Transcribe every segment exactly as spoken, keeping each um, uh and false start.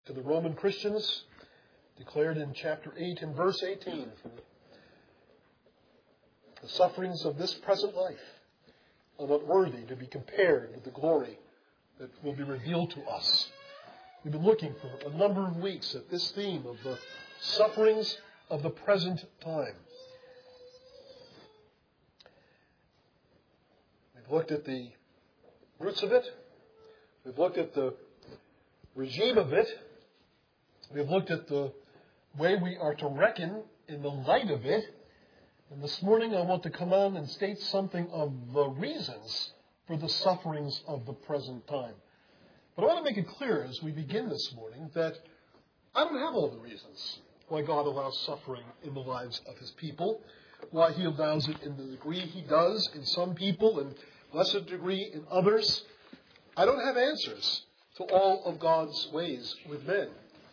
to the Roman Christians, declared in chapter eight and verse eighteen. The sufferings of this present life are not worthy to be compared with the glory that will be revealed to us. We've been looking for a number of weeks at this theme of the sufferings of the present time. We've looked at the roots of it. We've looked at the regime of it. We've looked at the way we are to reckon in the light of it. And this morning I want to come on and state something of the reasons for the sufferings of the present time. But I want to make it clear as we begin this morning that I don't have all the reasons why God allows suffering in the lives of his people, why he allows it in the degree he does in some people and lesser degree in others. I don't have answers to all of God's ways with men.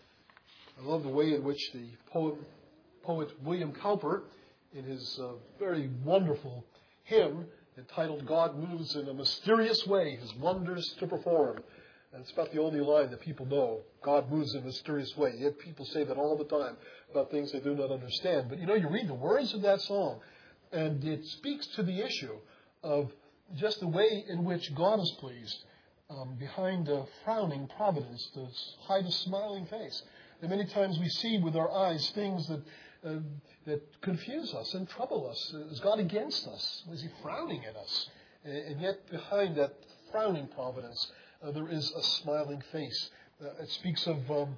I love the way in which the poem, poet William Cowper, in his uh, very wonderful hymn entitled God Moves in a Mysterious Way, His Wonders to Perform. And it's about the only line that people know. God moves in a mysterious way. Yet people say that all the time about things they do not understand. But you know, you read the words of that song, and it speaks to the issue of just the way in which God is pleased. Um, behind a frowning providence to hide a smiling face. And many times we see with our eyes things that uh, that confuse us and trouble us. Is God against us? Is he frowning at us? And, and yet behind that frowning providence, uh, there is a smiling face. Uh, it speaks of um,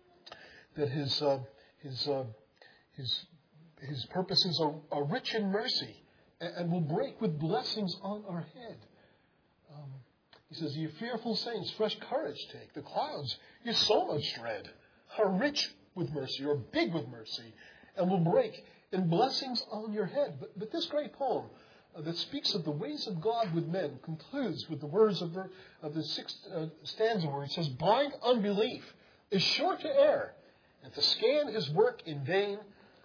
that his uh, his uh, his his purposes are, are rich in mercy and, and will break with blessings on our head. Um, He says, "Ye fearful saints, fresh courage take. The clouds, you so much dread, are rich with mercy, or big with mercy, and will break in blessings on your head." But, but this great poem uh, that speaks of the ways of God with men concludes with the words of, ver- of the sixth uh, stanza where it says, "Blind unbelief is sure to err, and to scan his work in vain.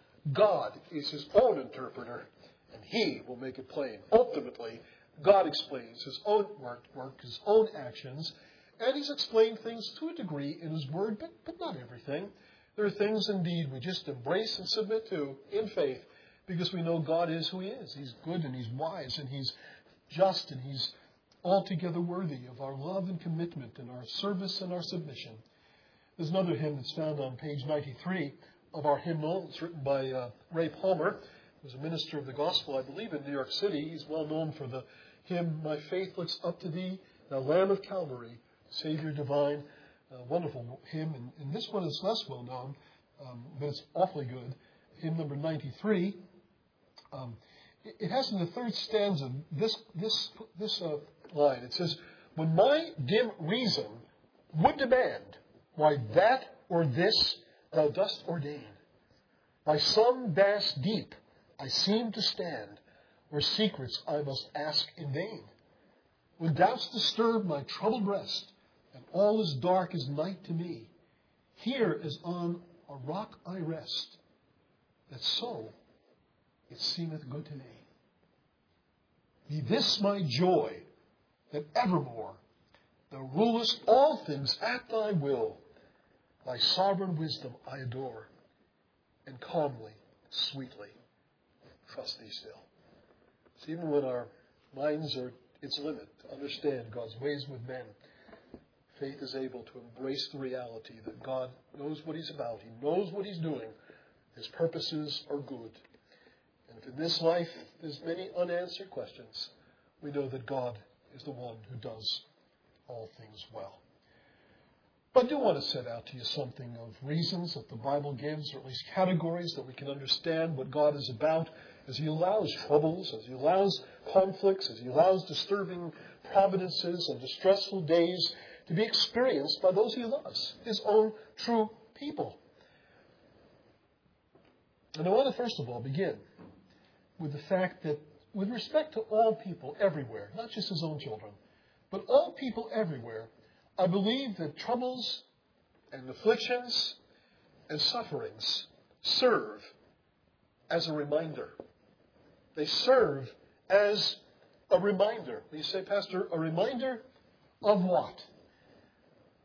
God is his own interpreter, and he will make it plain." Ultimately, God explains his own work, work, his own actions, and he's explained things to a degree in his word, but, but not everything. There are things, indeed, we just embrace and submit to in faith because we know God is who he is. He's good and he's wise and he's just and he's altogether worthy of our love and commitment and our service and our submission. There's another hymn that's found on page ninety-three of our hymnal. It's written by uh, Ray Palmer, who was a minister of the gospel, I believe, in New York City. He's well known for the hymn, "My faith looks up to thee, thou Lamb of Calvary, Savior divine." A wonderful hymn. And, and this one is less well known, um, but it's awfully good. Hymn number ninety-three. Um, it, it has in the third stanza this this this uh, line. It says, "When my dim reason would demand why that or this thou dost ordain, by some vast deep I seem to stand, where secrets I must ask in vain. When doubts disturb my troubled breast, and all is dark as night to me, here as on a rock I rest, that so it seemeth good to me. Be this my joy, that evermore thou rulest all things at thy will. Thy sovereign wisdom I adore, and calmly, sweetly trust thee still." So even when our minds are its limit to understand God's ways with men, faith is able to embrace the reality that God knows what he's about. He knows what he's doing. His purposes are good. And if in this life there's many unanswered questions, we know that God is the one who does all things well. But I do want to set out to you something of reasons that the Bible gives, or at least categories that we can understand what God is about as he allows troubles, as he allows conflicts, as he allows disturbing providences and distressful days to be experienced by those he loves, his own true people. And I want to first of all begin with the fact that with respect to all people everywhere, not just his own children, but all people everywhere, I believe that troubles and afflictions and sufferings serve as a reminder. They serve as a reminder. You say, "Pastor, a reminder of what?"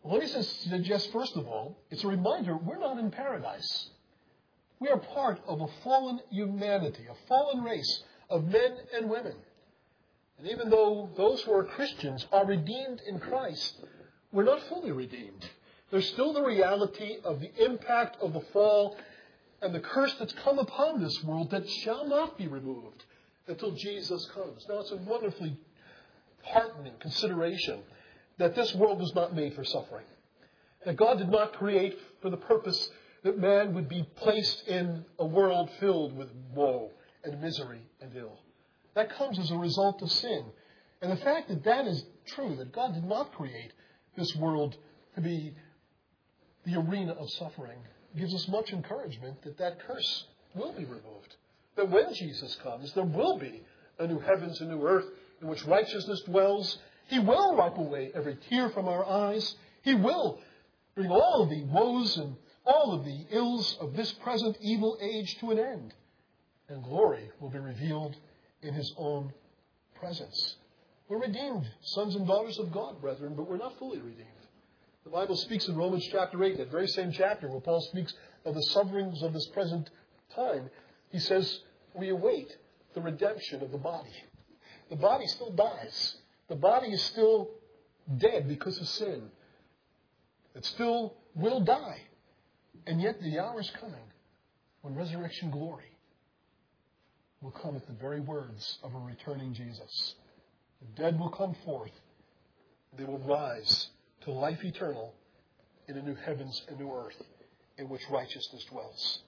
Well, let me suggest, first of all, it's a reminder we're not in paradise. We are part of a fallen humanity, a fallen race of men and women. And even though those who are Christians are redeemed in Christ, we're not fully redeemed. There's still the reality of the impact of the fall and the curse that's come upon this world that shall not be removed until Jesus comes. Now, it's a wonderfully heartening consideration that this world was not made for suffering. That God did not create for the purpose that man would be placed in a world filled with woe and misery and ill. That comes as a result of sin. And the fact that that is true, that God did not create this world to be the arena of suffering, gives us much encouragement that that curse will be removed. That when Jesus comes, there will be a new heavens and new earth in which righteousness dwells. He will wipe away every tear from our eyes. He will bring all of the woes and all of the ills of this present evil age to an end. And glory will be revealed in His own presence. We're redeemed, sons and daughters of God, brethren, but we're not fully redeemed. The Bible speaks in Romans chapter eight, that very same chapter where Paul speaks of the sufferings of this present time. He says, we await the redemption of the body. The body still dies. The body is still dead because of sin. It still will die. And yet the hour is coming when resurrection glory will come at the very words of a returning Jesus. The dead will come forth. They will rise to life eternal in a new heavens and new earth in which righteousness dwells.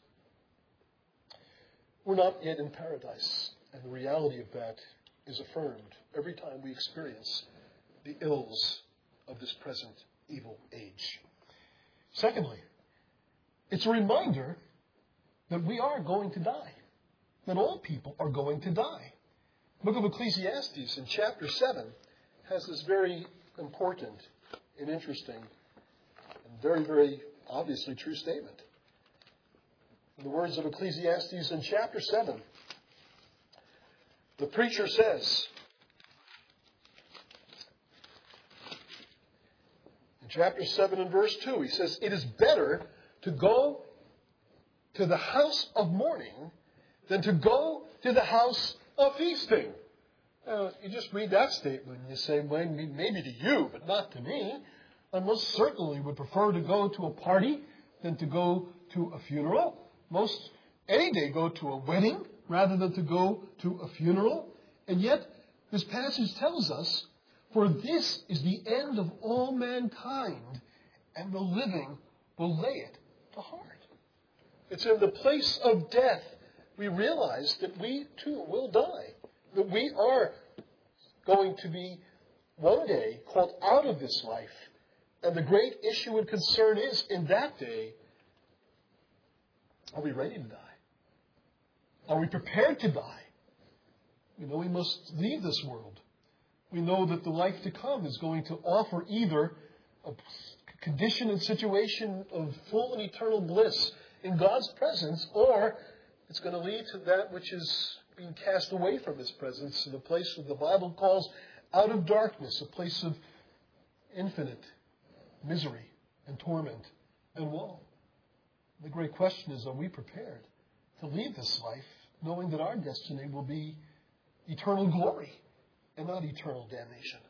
We're not yet in paradise, and the reality of that is affirmed every time we experience the ills of this present evil age. Secondly, it's a reminder that we are going to die, that all people are going to die. The book of Ecclesiastes in chapter seven has this very important and interesting and very, very obviously true statement. In the words of Ecclesiastes in chapter seven, the preacher says, in chapter seven and verse two, he says, it is better to go to the house of mourning than to go to the house of feasting. Now, you just read that statement and you say, well, maybe to you, but not to me. I most certainly would prefer to go to a party than to go to a funeral. Most any day go to a wedding rather than to go to a funeral. And yet, this passage tells us, for this is the end of all mankind, and the living will lay it to heart. It's in the place of death we realize that we too will die. That we are going to be one day called out of this life. And the great issue and concern is, in that day, are we ready to die? Are we prepared to die? We know we must leave this world. We know that the life to come is going to offer either a condition and situation of full and eternal bliss in God's presence, or it's going to lead to that which is being cast away from His presence in a place that the Bible calls out of darkness, a place of infinite misery and torment and woe. The great question is, are we prepared to leave this life knowing that our destiny will be eternal glory and not eternal damnation?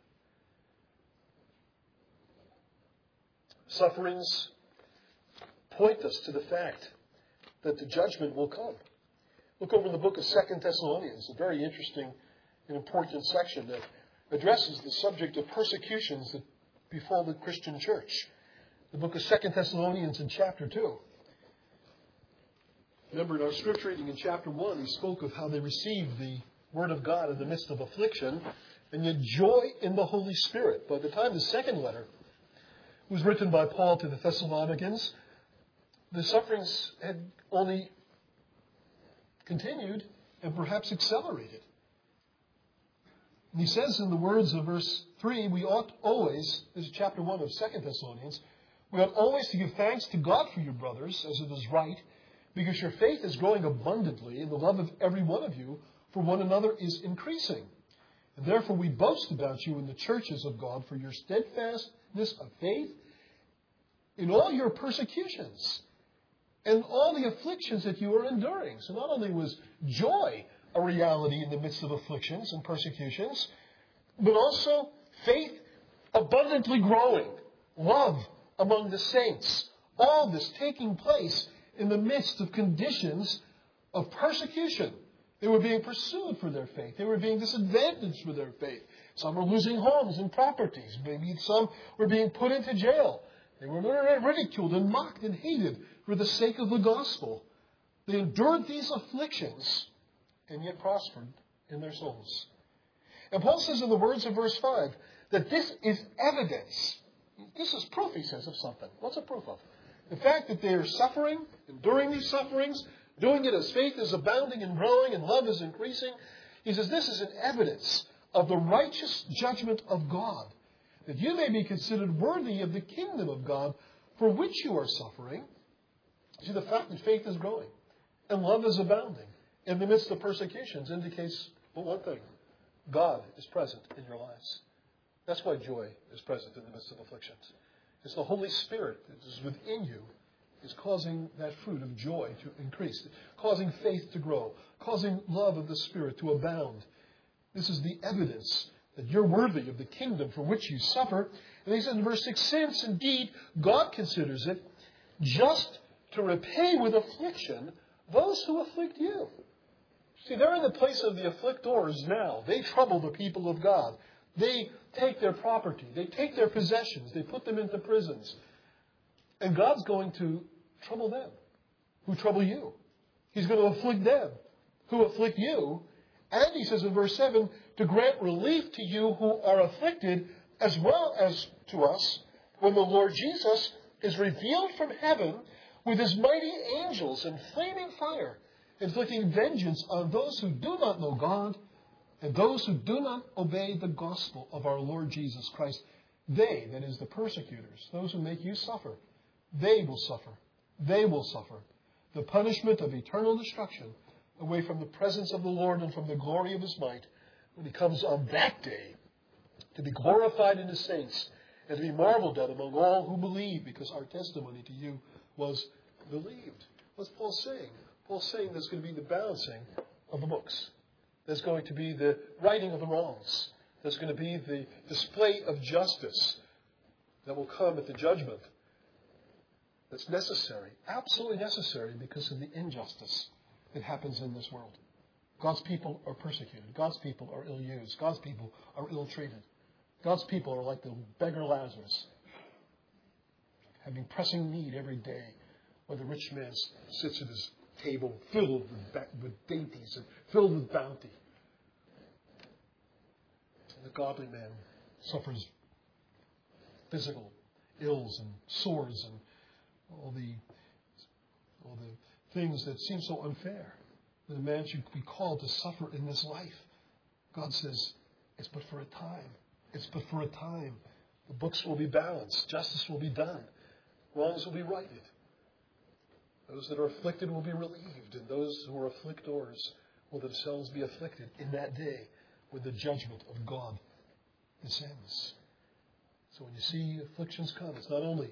Sufferings point us to the fact that the judgment will come. Look over in the book of Second Thessalonians, a very interesting and important section that addresses the subject of persecutions that befall the Christian church. The book of Second Thessalonians in chapter two. Remember, in our scripture reading in chapter one, he spoke of how they received the Word of God in the midst of affliction, and yet joy in the Holy Spirit. By the time the second letter was written by Paul to the Thessalonians, the sufferings had only continued and perhaps accelerated. And he says in the words of verse three, we ought always, this is chapter one of Second Thessalonians, we ought always to give thanks to God for you, brothers, as it is right, because your faith is growing abundantly, and the love of every one of you for one another is increasing. And therefore we boast about you in the churches of God for your steadfastness of faith in all your persecutions and all the afflictions that you are enduring. So not only was joy a reality in the midst of afflictions and persecutions, but also faith abundantly growing, love among the saints. All this taking place in the midst of conditions of persecution. They were being pursued for their faith. They were being disadvantaged for their faith. Some were losing homes and properties. Maybe some were being put into jail. They were ridiculed and mocked and hated for the sake of the gospel. They endured these afflictions and yet prospered in their souls. And Paul says in the words of verse five that this is evidence. This is proof, he says, of something. What's it proof of? The fact that they are suffering, enduring these sufferings, doing it as faith is abounding and growing and love is increasing. He says this is an evidence of the righteous judgment of God, that you may be considered worthy of the kingdom of God for which you are suffering. See, the fact that faith is growing and love is abounding in the midst of persecutions indicates, well, one thing. God is present in your lives. That's why joy is present in the midst of afflictions. It's the Holy Spirit that is within you is causing that fruit of joy to increase, causing faith to grow, causing love of the Spirit to abound. This is the evidence that you're worthy of the kingdom for which you suffer. And he says in verse six, since indeed God considers it just to repay with affliction those who afflict you. See, they're in the place of the afflictors now. They trouble the people of God. They take their property. They take their possessions. They put them into prisons. And God's going to trouble them who trouble you. He's going to afflict them who afflict you. And he says in verse seven, to grant relief to you who are afflicted as well as to us when the Lord Jesus is revealed from heaven with his mighty angels in flaming fire, inflicting vengeance on those who do not know God and those who do not obey the gospel of our Lord Jesus Christ. They, that is the persecutors, those who make you suffer, they will suffer. They will suffer the punishment of eternal destruction away from the presence of the Lord and from the glory of his might when he comes on that day to be glorified in his saints and to be marveled at among all who believe, because our testimony to you was believed. What's Paul saying? Paul's saying there's going to be the balancing of the books. There's going to be the righting of the wrongs. There's going to be the display of justice that will come at the judgment. That's necessary, absolutely necessary, because of the injustice that happens in this world. God's people are persecuted. God's people are ill-used. God's people are ill-treated. God's people are like the beggar Lazarus, having pressing need every day, where the rich man sits at his table filled with, ba- with dainties and filled with bounty. And the godly man suffers physical ills and sores and all the all the things that seem so unfair that a man should be called to suffer in this life. God says, it's but for a time. It's but for a time. The books will be balanced. Justice will be done. Wrongs will be righted. Those that are afflicted will be relieved, and those who are afflictors will themselves be afflicted in that day when the judgment of God descends. So when you see afflictions come, it's not only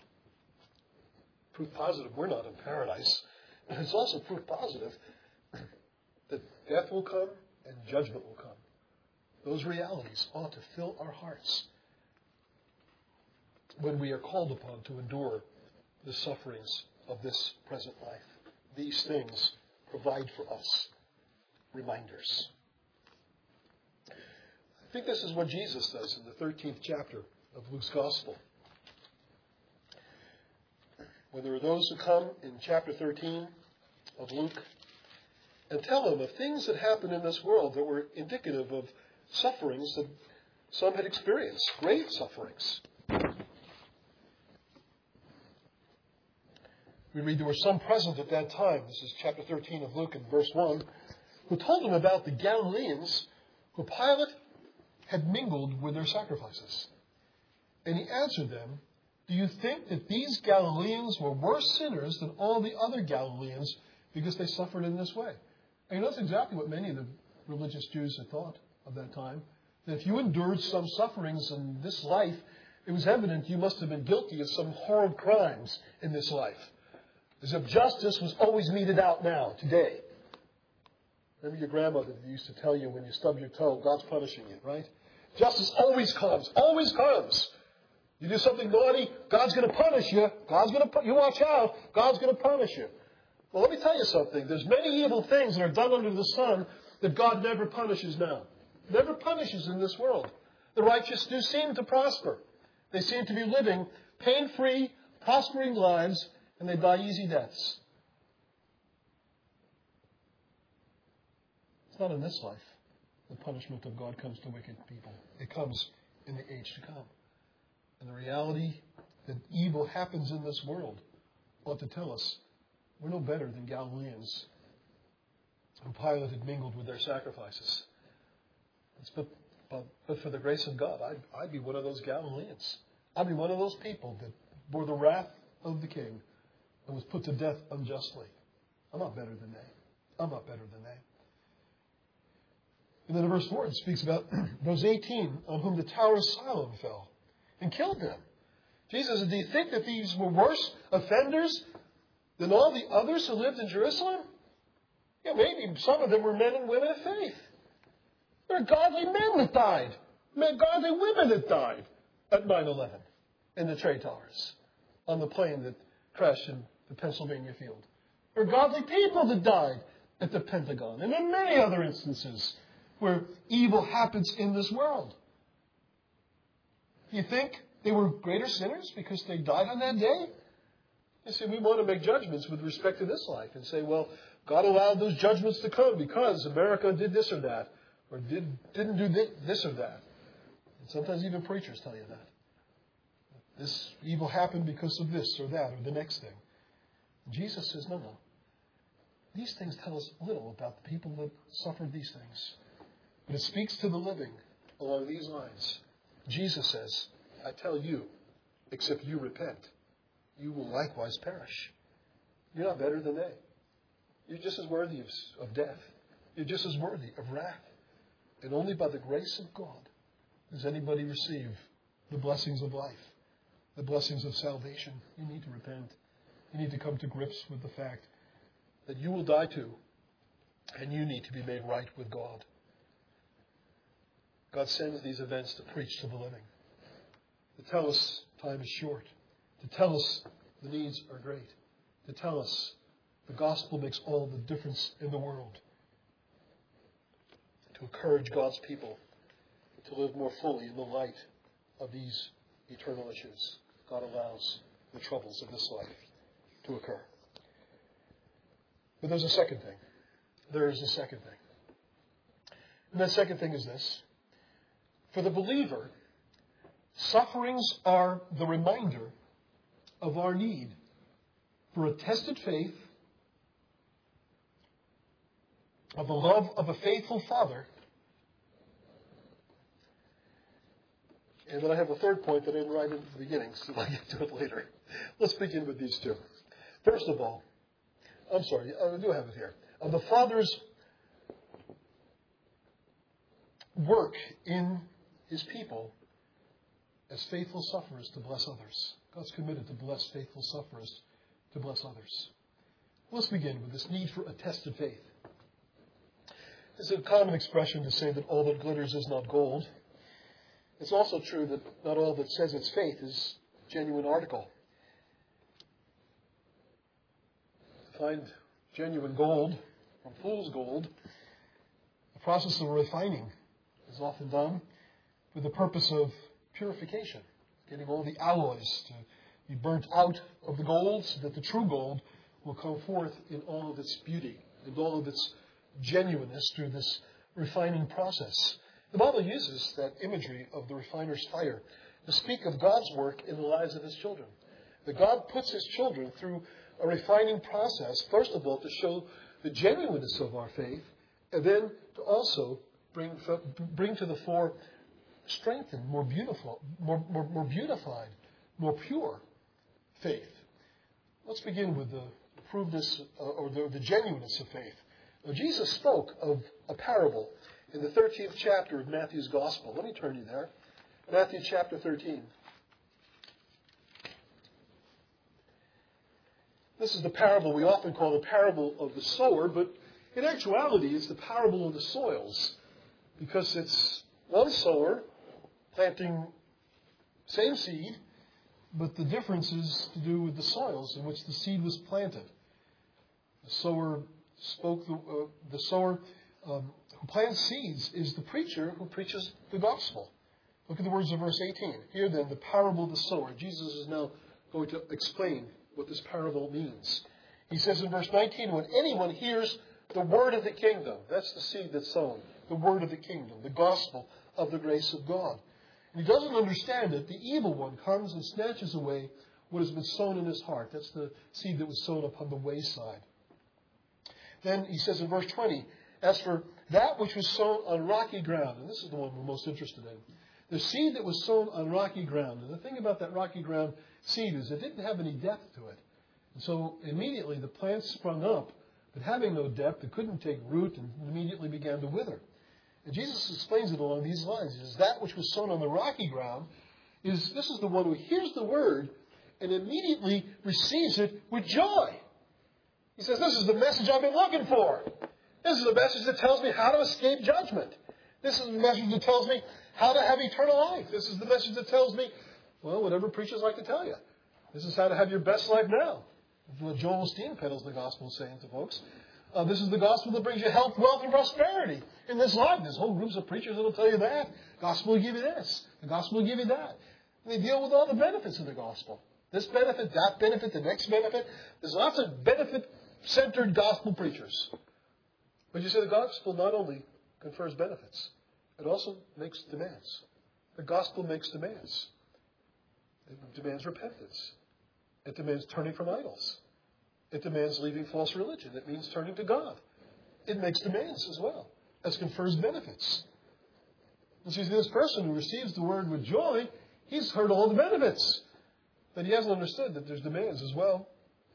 proof positive we're not in paradise, but it's also proof positive that death will come and judgment will come. Those realities ought to fill our hearts when we are called upon to endure the sufferings of this present life. These things provide for us reminders. I think this is what Jesus does in the thirteenth chapter of Luke's Gospel. When there are those who come in chapter thirteen of Luke and tell him of things that happened in this world that were indicative of sufferings that some had experienced, great sufferings. We read there were some present at that time, this is chapter thirteen of Luke and verse one, who told him about the Galileans who Pilate had mingled with their sacrifices. And he answered them, do you think that these Galileans were worse sinners than all the other Galileans because they suffered in this way? And you know, that's exactly what many of the religious Jews had thought of that time. That if you endured some sufferings in this life, it was evident you must have been guilty of some horrid crimes in this life. As if justice was always meted out now, today. Remember your grandmother that used to tell you when you stub your toe, God's punishing you, right? Justice always comes, always comes. You do something naughty, God's going to punish you. God's going to put you watch out. God's going to punish you. Well, let me tell you something. There's many evil things that are done under the sun that God never punishes now. Never punishes in this world. The righteous do seem to prosper. They seem to be living pain-free, prospering lives, and they die easy deaths. It's not in this life. The punishment of God comes to wicked people. It comes in the age to come. And the reality that evil happens in this world ought to tell us we're no better than Galileans who Pilate had mingled with their sacrifices. It's but, but, but for the grace of God, I'd, I'd be one of those Galileans. I'd be one of those people that bore the wrath of the king and was put to death unjustly. I'm not better than they. I'm not better than they. And then in verse four, it speaks about those eighteen on whom the Tower of Siloam fell and killed them. Jesus, do you think that these were worse offenders than all the others who lived in Jerusalem? Yeah, maybe some of them were men and women of faith. There are godly men that died. Godly women that died at nine eleven in the trade towers on the plane that crashed in the Pennsylvania field. There are godly people that died at the Pentagon and in many other instances where evil happens in this world. Do you think they were greater sinners because they died on that day? You see, we want to make judgments with respect to this life and say, well, God allowed those judgments to come because America did this or that, or did, didn't do this or that. And sometimes even preachers tell you that. This evil happened because of this or that or the next thing. And Jesus says, no, no. These things tell us little about the people that suffered these things. But it speaks to the living along these lines. Jesus says, I tell you, except you repent, you will likewise perish. You're not better than they. You're just as worthy of, of death. You're just as worthy of wrath. And only by the grace of God does anybody receive the blessings of life, the blessings of salvation. You need to repent. You need to come to grips with the fact that you will die too, and you need to be made right with God. God sends these events to preach to the living, to tell us time is short, to tell us the needs are great, to tell us the gospel makes all the difference in the world, to encourage God's people to live more fully in the light of these eternal issues. God allows the troubles of this life to occur. But there's a second thing. There is a second thing. And that second thing is this. For the believer, sufferings are the reminder of our need for a tested faith, of the love of a faithful Father. And then I have a third point that I didn't write in the beginning, so I'll get to it later. Let's begin with these two. First of all, I'm sorry, I do have it here. Of the Father's work in His people as faithful sufferers to bless others. God's committed to bless faithful sufferers to bless others. Let's begin with this need for a tested faith. It's a common expression to say that all that glitters is not gold. It's also true that not all that says it's faith is genuine article. To find genuine gold from fool's gold, the process of refining is often done with the purpose of purification, getting all the alloys to be burnt out of the gold so that the true gold will come forth in all of its beauty, in all of its genuineness through this refining process. The Bible uses that imagery of the refiner's fire to speak of God's work in the lives of His children. That God puts His children through a refining process, first of all, to show the genuineness of our faith, and then to also bring, bring to the fore strengthened, more beautiful, more, more, more beautified, more pure faith. Let's begin with the proveness uh, or the, the genuineness of faith. Now, Jesus spoke of a parable in the thirteenth chapter of Matthew's Gospel. Let me turn you there. Matthew chapter thirteen. This is the parable we often call the parable of the sower, but in actuality it's the parable of the soils, because it's one sower planting same seed, but the difference is to do with the soils in which the seed was planted. The sower spoke, the, uh, the sower um, who plants seeds is the preacher who preaches the gospel. Look at the words of verse eighteen. Here then, the parable of the sower. Jesus is now going to explain what this parable means. He says in verse nineteen, when anyone hears the word of the kingdom, that's the seed that's sown, the word of the kingdom, the gospel of the grace of God. And he doesn't understand it. The evil one comes and snatches away what has been sown in his heart. That's the seed that was sown upon the wayside. Then he says in verse twenty, as for that which was sown on rocky ground, and this is the one we're most interested in, the seed that was sown on rocky ground. And the thing about that rocky ground seed is it didn't have any depth to it. And so immediately the plant sprung up, but having no depth, it couldn't take root and immediately began to wither. And Jesus explains it along these lines. He says, that which was sown on the rocky ground, is this is the one who hears the word and immediately receives it with joy. He says, this is the message I've been looking for. This is the message that tells me how to escape judgment. This is the message that tells me how to have eternal life. This is the message that tells me, well, whatever preachers like to tell you. This is how to have your best life now. What Joel Osteen peddles the gospel saying to folks. Uh, this is the gospel that brings you health, wealth, and prosperity in this life. There's whole groups of preachers that will tell you that. The gospel will give you this. The gospel will give you that. And they deal with all the benefits of the gospel. This benefit, that benefit, the next benefit. There's lots of benefit-centered gospel preachers. But you see, the gospel not only confers benefits, it also makes demands. The gospel makes demands. It demands repentance. It demands turning from idols. It demands leaving false religion. It means turning to God. It makes demands as well as confers benefits. And so you see, this person who receives the word with joy, he's heard all the benefits. But he hasn't understood that there's demands as well.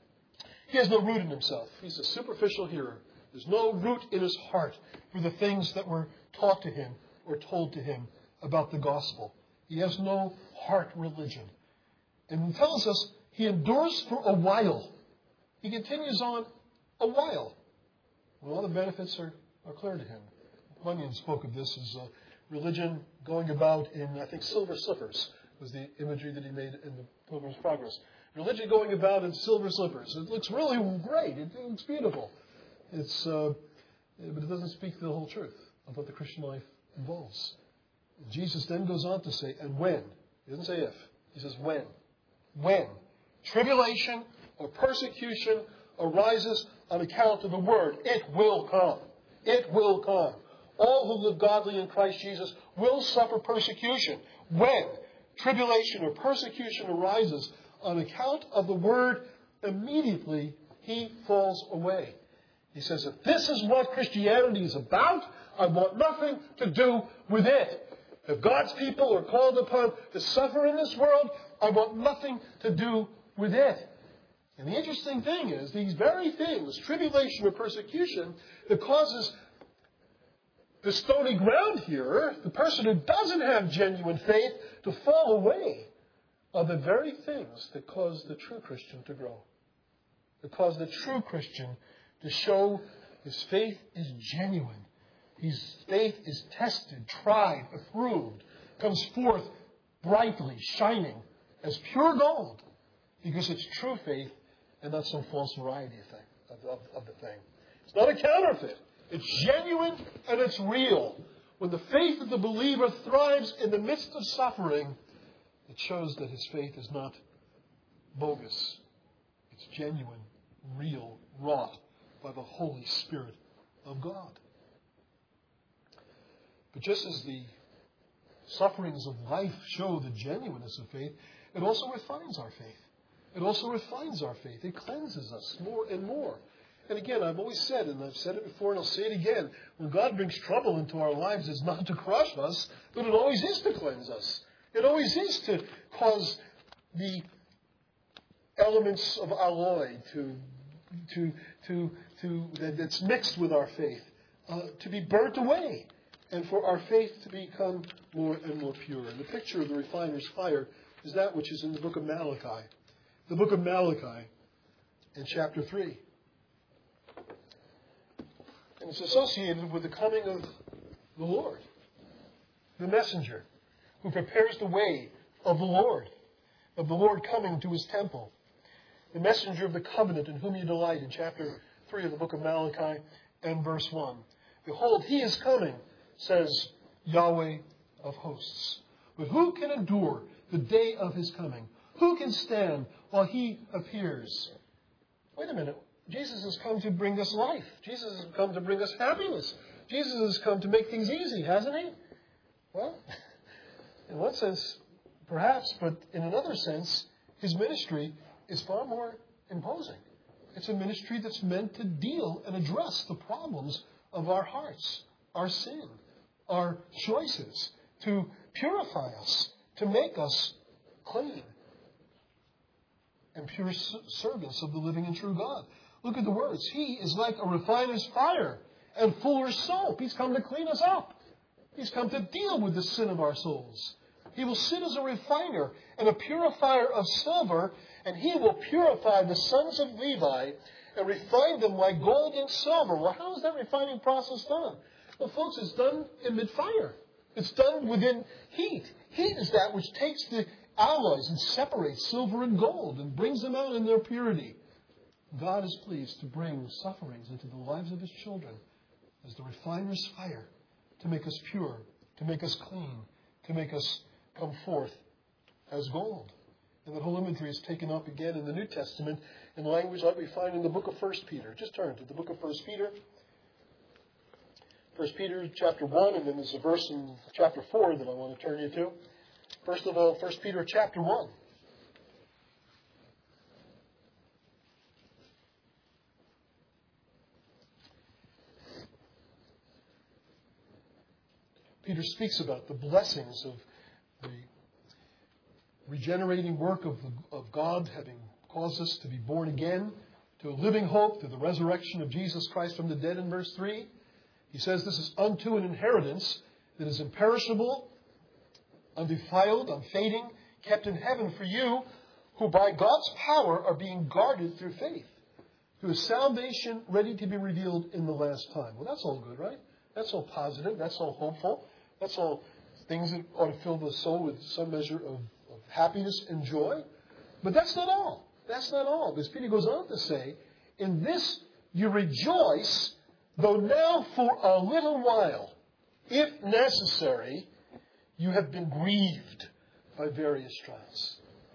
He has no root in himself. He's a superficial hearer. There's no root in his heart for the things that were taught to him or told to him about the gospel. He has no heart religion. And he tells us he endures for a while. He continues on a while. When all the benefits are, are clear to him. Bunyan spoke of this as uh, religion going about in, I think, silver slippers was the imagery that he made in the Pilgrim's Progress. Religion going about in silver slippers. It looks really great. It, it looks beautiful. It's, uh, but it doesn't speak the whole truth of what the Christian life involves. Jesus then goes on to say, and when? He doesn't say if. He says when. When tribulation or persecution arises on account of the word, it will come. It will come. All who live godly in Christ Jesus will suffer persecution. When tribulation or persecution arises on account of the word, immediately he falls away. He says, if this is what Christianity is about, I want nothing to do with it. If God's people are called upon to suffer in this world, I want nothing to do with it. And the interesting thing is, these very things, tribulation or persecution, that causes the stony ground here, the person who doesn't have genuine faith, to fall away, are the very things that cause the true Christian to grow. That cause the true Christian to show his faith is genuine. His faith is tested, tried, approved, comes forth brightly, shining as pure gold, because it's true faith and not some false variety of, thing, of, of, of the thing. It's not a counterfeit. It's genuine and it's real. When the faith of the believer thrives in the midst of suffering, it shows that his faith is not bogus. It's genuine, real, wrought by the Holy Spirit of God. But just as the sufferings of life show the genuineness of faith, it also refines our faith. It also refines our faith. It cleanses us more and more. And again, I've always said, and I've said it before and I'll say it again, when God brings trouble into our lives, it's not to crush us, but it always is to cleanse us. It always is to cause the elements of alloy to, to, to, to, that, that's mixed with our faith uh, to be burnt away, and for our faith to become more and more pure. And the picture of the refiner's fire is that which is in the book of Malachi. The book of Malachi, in chapter three. And it's associated with the coming of the Lord, the messenger, who prepares the way of the Lord, of the Lord coming to his temple. The messenger of the covenant in whom you delight, in chapter three of the book of Malachi and verse one. Behold, he is coming, says Yahweh of hosts. But who can endure the day of his coming? Who can stand while he appears? Wait a minute. Jesus has come to bring us life. Jesus has come to bring us happiness. Jesus has come to make things easy, hasn't he? Well, in one sense, perhaps, but in another sense, his ministry is far more imposing. It's a ministry that's meant to deal and address the problems of our hearts, our sin, our choices, to purify us, to make us clean and pure servants of the living and true God. Look at the words. He is like a refiner's fire and fuller's soap. He's come to clean us up. He's come to deal with the sin of our souls. He will sit as a refiner and a purifier of silver, and he will purify the sons of Levi and refine them like gold and silver. Well, how is that refining process done? Well, folks, it's done in mid-fire. It's done within heat. Heat is that which takes the alloys and separates silver and gold and brings them out in their purity. God is pleased to bring sufferings into the lives of his children as the refiner's fire to make us pure, to make us clean, to make us come forth as gold. And that whole imagery is taken up again in the New Testament in language like we find in the book of First Peter. Just turn to the book of First Peter. First Peter chapter one, and then there's a verse in chapter four that I want to turn you to. First of all, First Peter chapter one. Peter speaks about the blessings of the regenerating work of, the, of God, having caused us to be born again to a living hope through the resurrection of Jesus Christ from the dead in verse three. He says this is unto an inheritance that is imperishable, undefiled, unfading, kept in heaven for you, who by God's power are being guarded through faith, to a salvation ready to be revealed in the last time. Well, that's all good, right? That's all positive. That's all hopeful. That's all things that ought to fill the soul with some measure of, of happiness and joy. But that's not all. That's not all. Because Peter goes on to say, in this you rejoice, though now for a little while, if necessary, you have been grieved by various trials.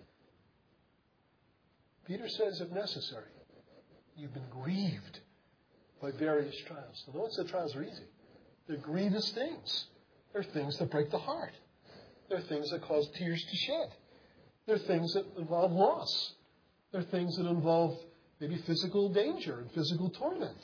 Peter says, if necessary, you've been grieved by various trials. Now, no one said trials are easy. They're grievous things. They're things that break the heart. They're things that cause tears to shed. They're things that involve loss. They're things that involve maybe physical danger and physical torment.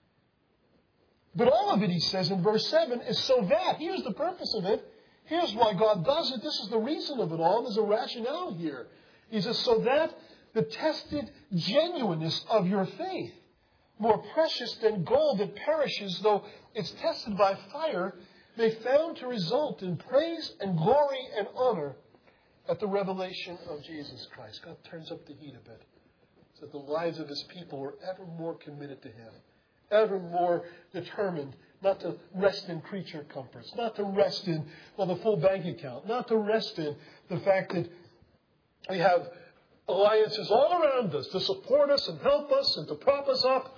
But all of it, he says in verse seven, is so that. Here's the purpose of it. Here's why God does it. This is the reason of it all. There's a rationale here. He says, so that the tested genuineness of your faith, more precious than gold that perishes, though it's tested by fire, may found to result in praise and glory and honor at the revelation of Jesus Christ. God turns up the heat a bit so that the lives of his people are ever more committed to him, ever more determined not to rest in creature comforts, not to rest in, well, the full bank account, not to rest in the fact that we have alliances all around us to support us and help us and to prop us up.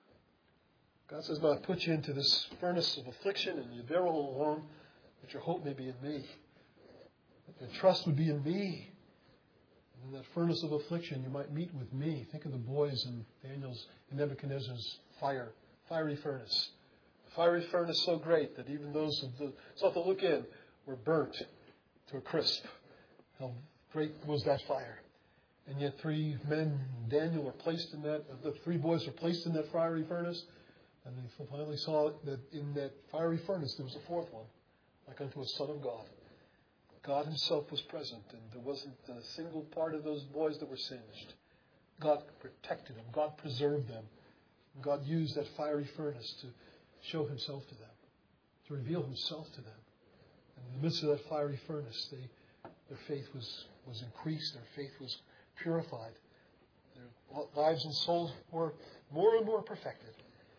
God says, no, I put you into this furnace of affliction, and you bear all along, but your hope may be in me. That your trust would be in me. And in that furnace of affliction, you might meet with me. Think of the boys in Daniel's and Nebuchadnezzar's fire, fiery furnace. A fiery furnace so great that even those who sought to look in were burnt to a crisp. How great was that fire. And yet three men, Daniel, were placed in that, the three boys were placed in that fiery furnace. And they finally saw that in that fiery furnace there was a fourth one, like unto a son of God. God himself was present, and there wasn't a single part of those boys that were singed. God protected them. God preserved them. God used that fiery furnace to show himself to them, to reveal himself to them. And in the midst of that fiery furnace, they, their faith was, was increased. Their faith was purified. Their lives and souls were more and more perfected.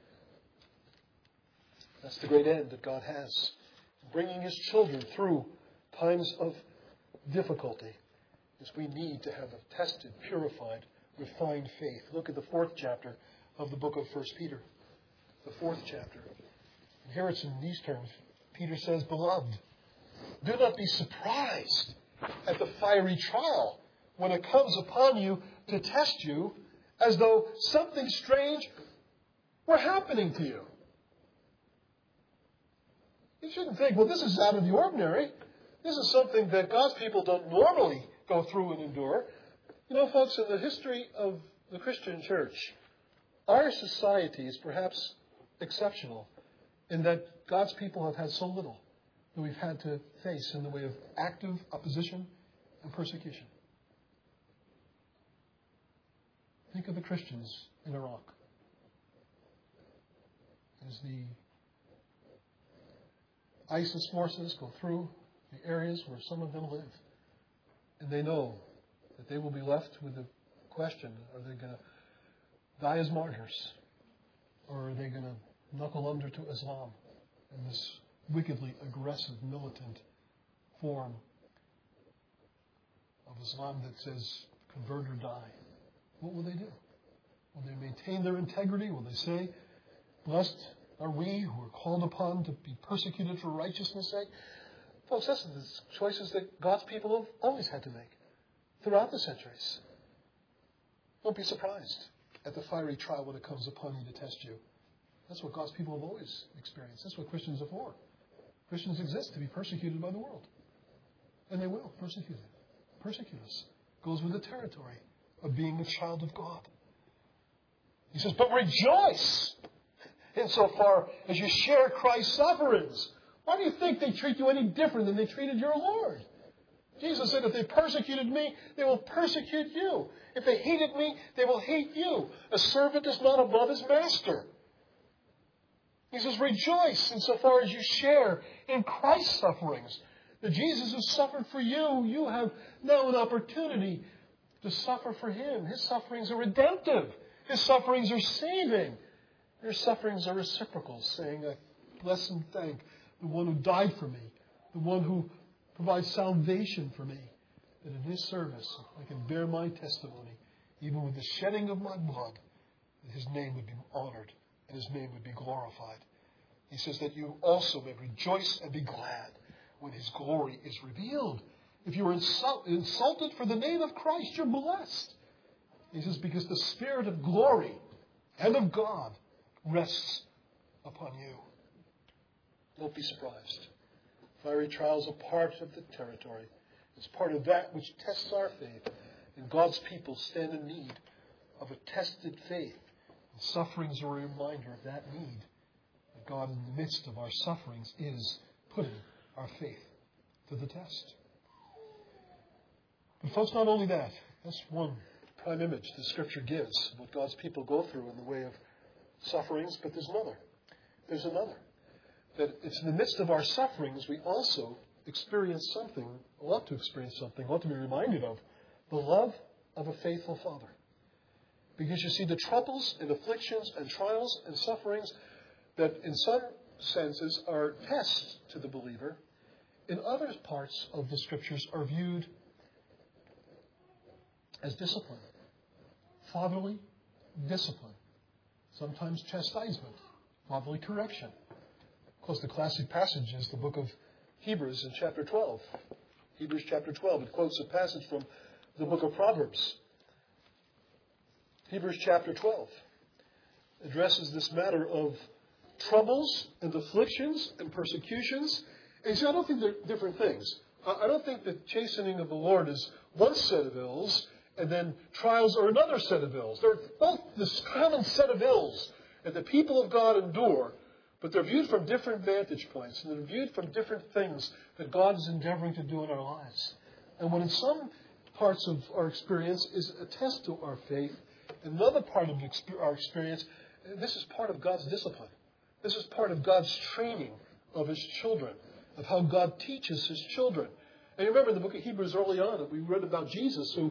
That's the great end that God has, bringing His children through times of difficulty, is we need to have a tested, purified, refined faith. Look at the fourth chapter of the book of First Peter. The fourth chapter. And here it's in these terms. Peter says, "Beloved, do not be surprised at the fiery trial when it comes upon you to test you, as though something strange were happening to you." You shouldn't think, well, this is out of the ordinary. This is something that God's people don't normally go through and endure. You know, folks, in the history of the Christian church, our society is perhaps exceptional in that God's people have had so little that we've had to face in the way of active opposition and persecution. Think of the Christians in Iraq. As the ISIS forces go through the areas where some of them live, and they know that they will be left with the question, are they going to die as martyrs? Or are they going to knuckle under to Islam in this wickedly aggressive, militant form of Islam that says, convert or die? What will they do? Will they maintain their integrity? Will they say, blessed are we who are called upon to be persecuted for righteousness' sake? Folks, that's the choices that God's people have always had to make throughout the centuries. Don't be surprised at the fiery trial when it comes upon you to test you. That's what God's people have always experienced. That's what Christians are for. Christians exist to be persecuted by the world. And they will persecute it. Persecute us. Goes with the territory of being a child of God. He says, but rejoice insofar as you share Christ's sufferings. Why do you think they treat you any different than they treated your Lord? Jesus said, if they persecuted me, they will persecute you. If they hated me, they will hate you. A servant is not above his master. He says, rejoice insofar as you share in Christ's sufferings. That Jesus has suffered for you. You have now an opportunity to suffer for Him. His sufferings are redemptive. His sufferings are saving. His sufferings are reciprocal, saying, I bless and thank the one who died for me, the one who provides salvation for me, that in His service I can bear my testimony, even with the shedding of my blood, that His name would be honored and His name would be glorified. He says that you also may rejoice and be glad when His glory is revealed. If you are insult- insulted for the name of Christ, you're blessed. He says, because the Spirit of glory and of God rests upon you. Don't be surprised. Fiery trials are part of the territory. It's part of that which tests our faith. And God's people stand in need of a tested faith. And sufferings are a reminder of that need. That God, in the midst of our sufferings, is putting our faith to the test. But folks, not only that. That's one prime image the Scripture gives of what God's people go through in the way of sufferings. But there's another. There's another. That it's in the midst of our sufferings we also experience something, ought to experience something, ought to be reminded of, the love of a faithful Father. Because you see, the troubles and afflictions and trials and sufferings that in some senses are tests to the believer, in other parts of the Scriptures are viewed as discipline. Fatherly discipline. Sometimes chastisement. Fatherly correction. Of course, the classic passage is the book of Hebrews in chapter twelve. Hebrews chapter twelve. It quotes a passage from the book of Proverbs. Hebrews chapter twelve addresses this matter of troubles and afflictions and persecutions. And you see, I don't think they're different things. I don't think the chastening of the Lord is one set of ills and then trials are another set of ills. They're both this common set of ills that the people of God endure. But they're viewed from different vantage points, and they're viewed from different things that God is endeavoring to do in our lives. And when in some parts of our experience is a test to our faith, another part of our experience, this is part of God's discipline. This is part of God's training of His children, of how God teaches His children. And you remember in the book of Hebrews early on, we read about Jesus, who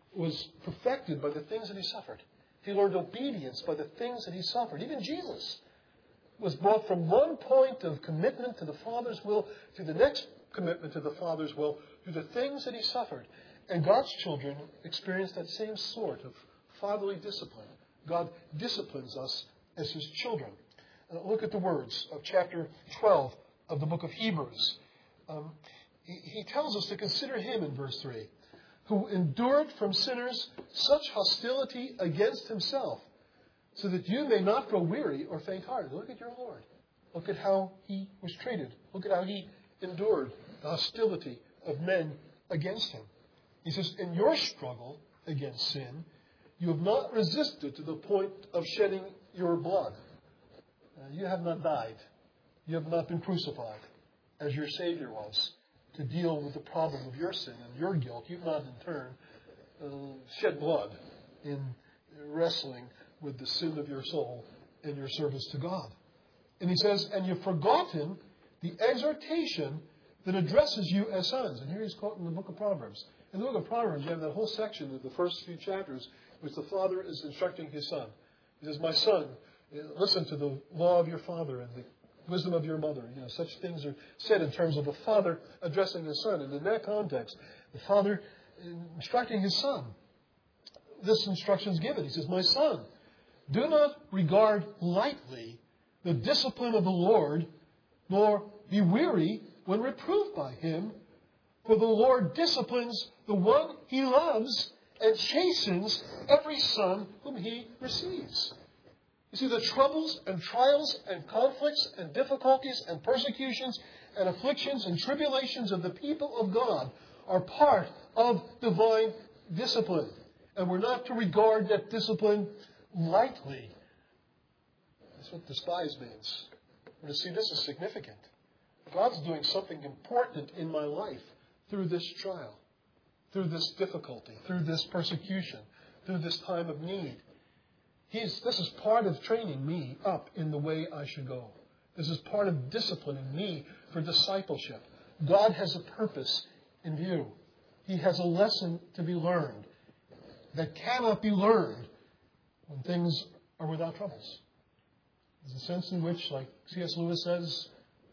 was perfected by the things that he suffered. He learned obedience by the things that he suffered. Even Jesus was brought from one point of commitment to the Father's will to the next commitment to the Father's will through the things that he suffered. And God's children experience that same sort of fatherly discipline. God disciplines us as his children. Uh, look at the words of chapter twelve of the book of Hebrews. Um, he, he tells us to consider him in verse three, who endured from sinners such hostility against himself, so that you may not grow weary or faint-hearted. Look at your Lord. Look at how he was treated. Look at how he endured the hostility of men against him. He says, in your struggle against sin, you have not resisted to the point of shedding your blood. Uh, you have not died. You have not been crucified as your Savior was to deal with the problem of your sin and your guilt. You've not in turn uh, shed blood in wrestling with the sin of your soul in your service to God. And he says, and you've forgotten the exhortation that addresses you as sons. And here he's quoting the book of Proverbs. In the book of Proverbs, you have that whole section of the first few chapters which the father is instructing his son. He says, my son, listen to the law of your father and the wisdom of your mother. You know, such things are said in terms of a father addressing his son. And in that context, the father instructing his son. This instruction is given. He says, my son, do not regard lightly the discipline of the Lord, nor be weary when reproved by him. For the Lord disciplines the one he loves and chastens every son whom he receives. You see, the troubles and trials and conflicts and difficulties and persecutions and afflictions and tribulations of the people of God are part of divine discipline. And we're not to regard that discipline lightly. That's what despise means. We're to see this as significant. God's doing something important in my life through this trial, through this difficulty, through this persecution, through this time of need. He's, this is part of training me up in the way I should go. This is part of disciplining me for discipleship. God has a purpose in view. He has a lesson to be learned that cannot be learned when things are without troubles. There's a sense in which, like C S Lewis says,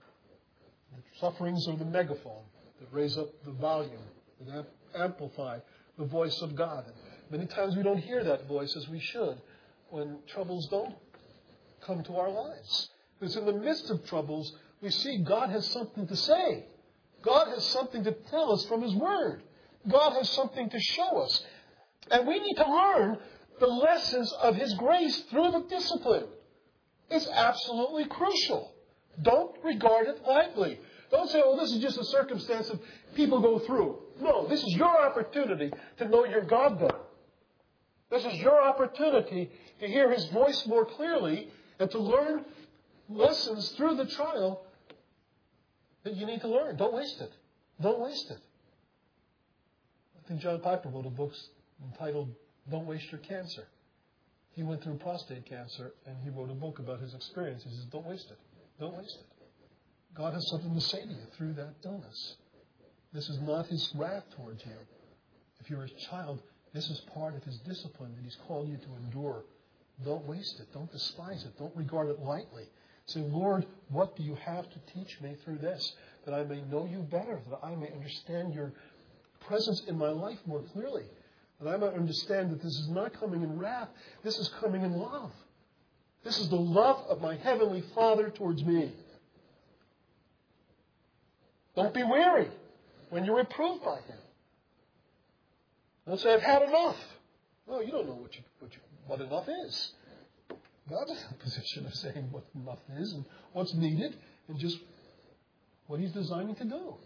the sufferings are the megaphone that raise up the volume, that amplify the voice of God. And many times we don't hear that voice as we should when troubles don't come to our lives. Because in the midst of troubles, we see God has something to say. God has something to tell us from his word. God has something to show us. And we need to learn the lessons of his grace through the discipline. It's absolutely crucial. Don't regard it lightly. Don't say, oh, this is just a circumstance that people go through. No, this is your opportunity to know your God better. This is your opportunity to hear his voice more clearly and to learn lessons through the trial that you need to learn. Don't waste it. Don't waste it. I think John Piper wrote a book entitled Don't Waste Your Cancer. He went through prostate cancer and he wrote a book about his experience. He says, don't waste it. Don't waste it. God has something to say to you through that illness. This is not his wrath towards you. If you're his child, this is part of his discipline that he's called you to endure. Don't waste it. Don't despise it. Don't regard it lightly. Say, Lord, what do you have to teach me through this? That I may know you better. That I may understand your presence in my life more clearly. That I might understand that this is not coming in wrath. This is coming in love. This is the love of my heavenly Father towards me. Don't be weary when you're reproved by him. Don't say, I've had enough. No, you don't know what, you, what, you, what enough is. God's in a position of saying what enough is and what's needed and just what he's designing to do.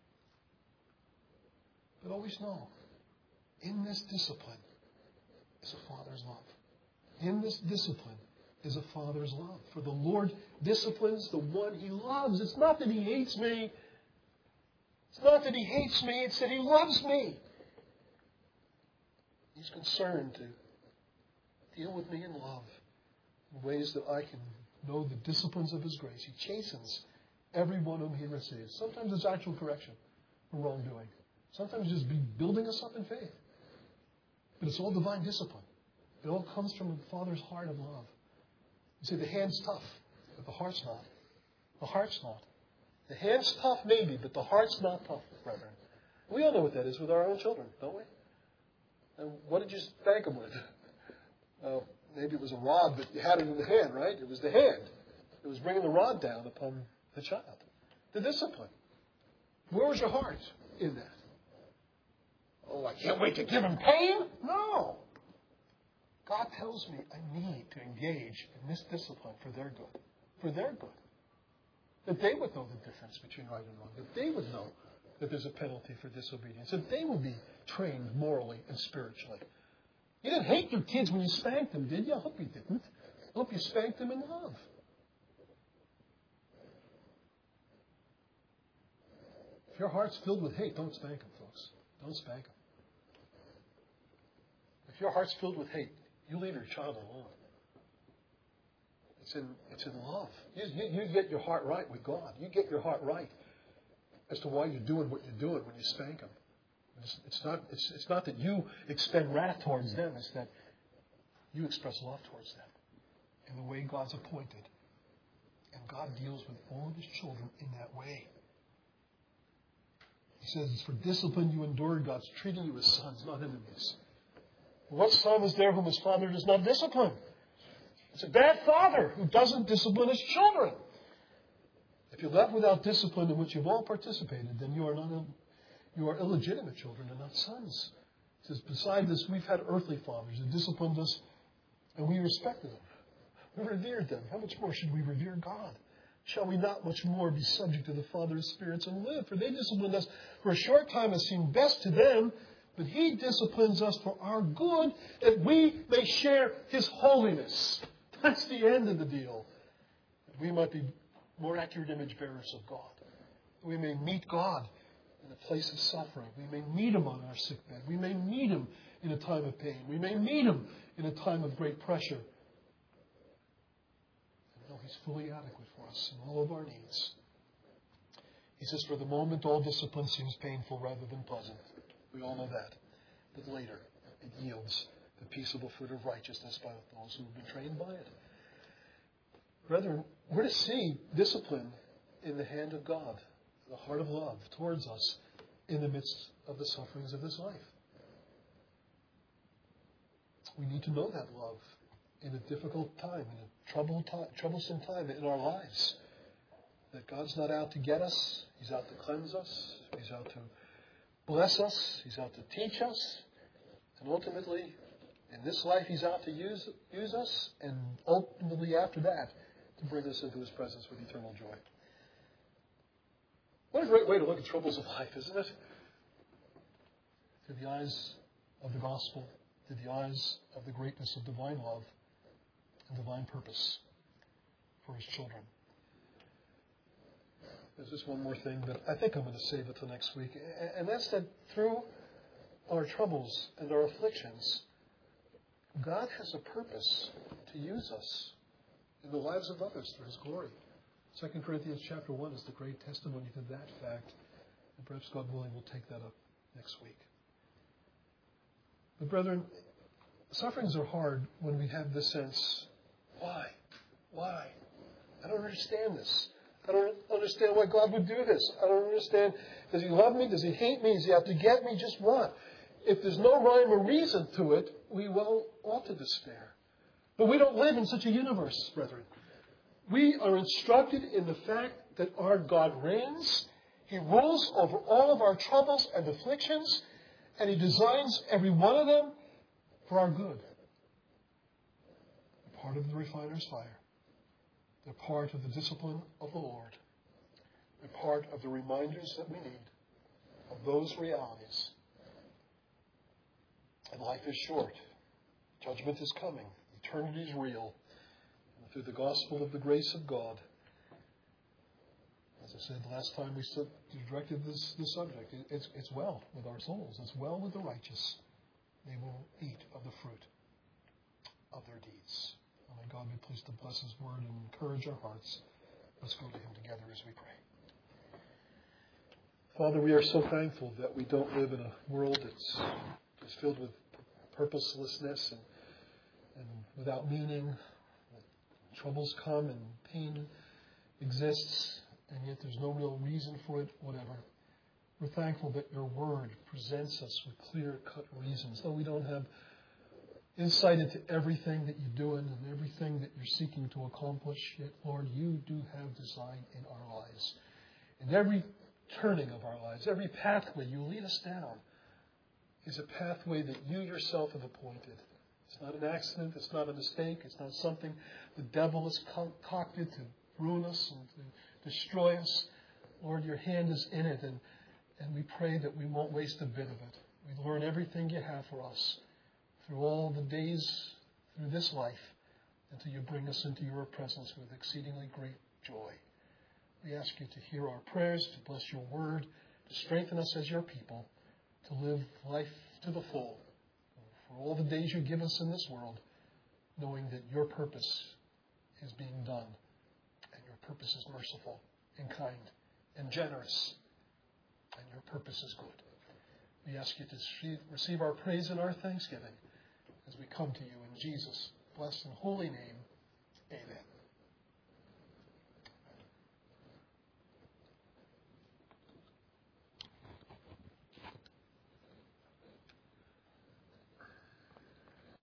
But always know, in this discipline is a Father's love. In this discipline is a Father's love. For the Lord disciplines the one he loves. It's not that he hates me. It's not that he hates me. It's that he loves me. He's concerned to deal with me in love in ways that I can know the disciplines of his grace. He chastens every one whom he receives. Sometimes it's actual correction for wrongdoing. Sometimes it's just be building us up in faith. But it's all divine discipline. It all comes from the Father's heart of love. You see, the hand's tough, but the heart's not. The heart's not. The hand's tough, maybe, but the heart's not tough, brethren. We all know what that is with our own children, don't we? And what did you spank them with? Uh, maybe it was a rod, but you had it in the hand, right? It was the hand. It was bringing the rod down upon the child. The discipline. Where was your heart in that? Oh, I can't wait to give him pain? No. God tells me I need to engage in this discipline for their good. For their good. That they would know the difference between right and wrong. That they would know that there's a penalty for disobedience. That they would be trained morally and spiritually. You didn't hate your kids when you spanked them, did you? I hope you didn't. I hope you spanked them in love. If your heart's filled with hate, don't spank them, folks. Don't spank them. If your heart's filled with hate, you leave your child alone. It's in, it's in love. You, you, you get your heart right with God. You get your heart right as to why you're doing what you're doing when you spank them. It's, it's, not, it's, it's not that you expend wrath towards them. It's that you express love towards them in the way God's appointed. And God deals with all of His children in that way. He says, it's for discipline you endure. God's treating you as sons, not enemies. What son is there whom his father does not discipline? It's a bad father who doesn't discipline his children. If you're left without discipline in which you've all participated, then you are not a, you are illegitimate children and not sons. It says, beside this, we've had earthly fathers who disciplined us, and we respected them. We revered them. How much more should we revere God? Shall we not much more be subject to the Father of spirits and live? For they disciplined us for a short time as seemed best to them, but He disciplines us for our good, that we may share His holiness. That's the end of the deal. That we might be more accurate image bearers of God. That we may meet God in a place of suffering. We may meet Him on our sick bed. We may meet Him in a time of pain. We may meet Him in a time of great pressure. And know He's fully adequate for us in all of our needs. He says, for the moment, all discipline seems painful rather than pleasant. We all know that. But later, it yields the peaceable fruit of righteousness by those who have been trained by it. Brethren, we're to see discipline in the hand of God, the heart of love towards us in the midst of the sufferings of this life. We need to know that love in a difficult time, in a troubled time, troublesome time in our lives. That God's not out to get us. He's out to cleanse us. He's out to bless us. He's out to teach us. And ultimately, in this life, He's out to use, use us. And ultimately, after that, to bring us into His presence with eternal joy. What a great way to look at troubles of life, isn't it? Through the eyes of the gospel, through the eyes of the greatness of divine love and divine purpose for His children. There's just one more thing, but I think I'm going to save it till next week. And that's that through our troubles and our afflictions, God has a purpose to use us in the lives of others for His glory. Second Corinthians chapter one is the great testimony to that fact. And perhaps God willing, we'll take that up next week. But brethren, sufferings are hard when we have this sense, why? Why? I don't understand this. I don't understand why God would do this. I don't understand. Does He love me? Does He hate me? Does He have to get me? Just what? If there's no rhyme or reason to it, we well ought to despair. But we don't live in such a universe, brethren. We are instructed in the fact that our God reigns. He rules over all of our troubles and afflictions, and He designs every one of them for our good. Part of the refiner's fire. They're part of the discipline of the Lord. They're part of the reminders that we need of those realities. And life is short. Judgment is coming. Eternity is real. And through the gospel of the grace of God, as I said last time we stood, directed this, this subject, it, it's, it's well with our souls. It's well with the righteous. They will eat of the fruit of their deeds. May God be pleased to bless His word and encourage our hearts. Let's go to Him together as we pray. Father, we are so thankful that we don't live in a world that's, that's filled with purposelessness and, and without meaning. Troubles come and pain exists, and yet there's no real reason for it, whatever. We're thankful that your word presents us with clear-cut reasons, though we don't have insight into everything that you're doing and everything that you're seeking to accomplish. Yet, Lord, you do have design in our lives. And every turning of our lives, every pathway you lead us down is a pathway that you yourself have appointed. It's not an accident. It's not a mistake. It's not something the devil has concocted to ruin us and to destroy us. Lord, your hand is in it, and, and we pray that we won't waste a bit of it. We learn everything you have for us through all the days through this life until you bring us into your presence with exceedingly great joy. We ask you to hear our prayers, to bless your word, to strengthen us as your people, to live life to the full for all the days you give us in this world, knowing that your purpose is being done and your purpose is merciful and kind and generous and your purpose is good. We ask you to receive our praise and our thanksgiving as we come to you in Jesus' blessed and holy name. Amen.